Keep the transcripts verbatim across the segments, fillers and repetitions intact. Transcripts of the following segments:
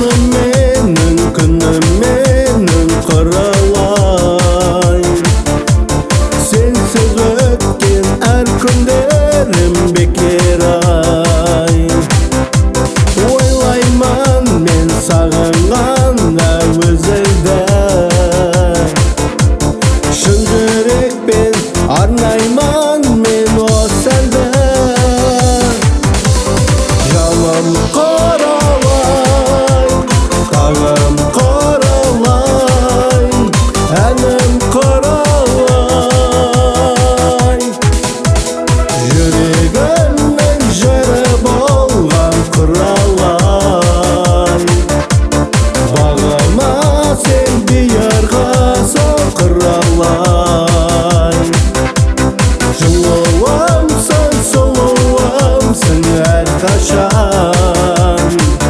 Жаным менің, күнім менің құралай. Сенсіз өткен әр күндерім бекер ай. Ойлайман мен сағынғанда өзіңді, шын жүрекпен арнайман мен осы әнді. Жаным құралай, таңым құралай, әнім құралай. Жүрегімнің жыры болған құралай. Бағыма сен бұйырға сол құралай. Жылуымсың, сұлуымсың әрқашан.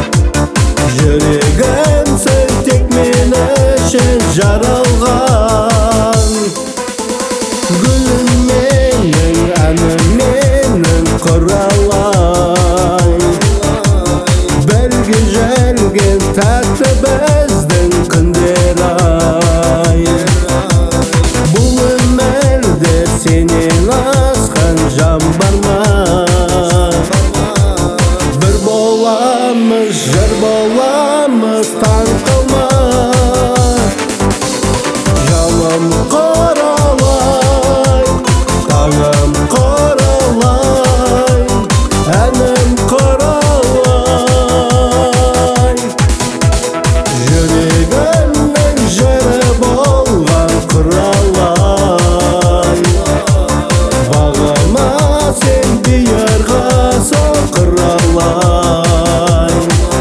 Жүрегімсің тек мен үшін жаралған. Гүлім менің, әнім менің құралай. Бірге жүрген тәтті біздің күндер ай. Бұл өмірде сенен асқан жан бар ма? Bir боламыз, жыр боламыз, таң қалма. Жаным құралай, таңым құралай, әнім құралай. Жүрегімнің жыры болған құралай. Бағыма сен бұйырға сол құралай.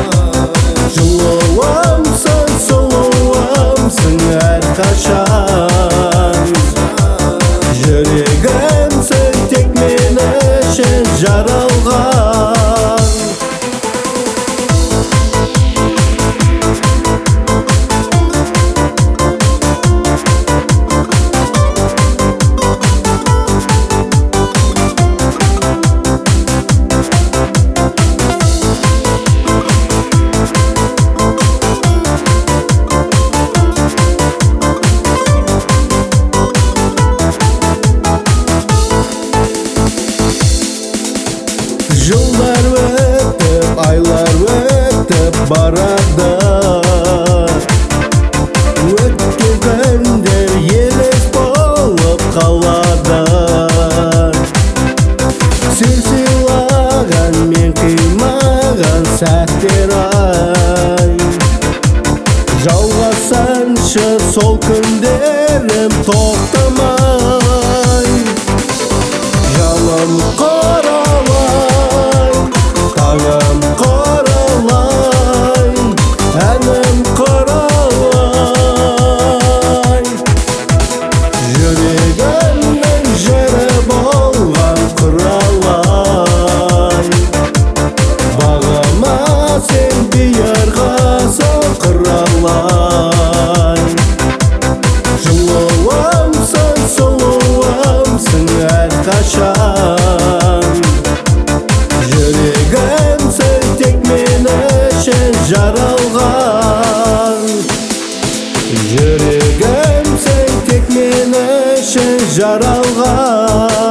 Жылуымсың, сұлуымсың әрқашан. Жүрегімсің тек мен үшін жаралған. Жылдар өтіп, айлар өтіп барады. Өткен күндер елес болып қалады. Сен сыйлаған, мен қимаған сәттер ай. Жалғасыншы сол күндерім тоқтамай. Жаным құралай, таңым құралай, әнім құралай. Жүрегімнің жыры болған құралай. Бағыма сен бұйырға сол құралай. Жылуымсың, сұлуымсың әрқашан. Жүрегімсің тек мен үшін жаралған. Жүрегімсің тек мен үшін жаралған.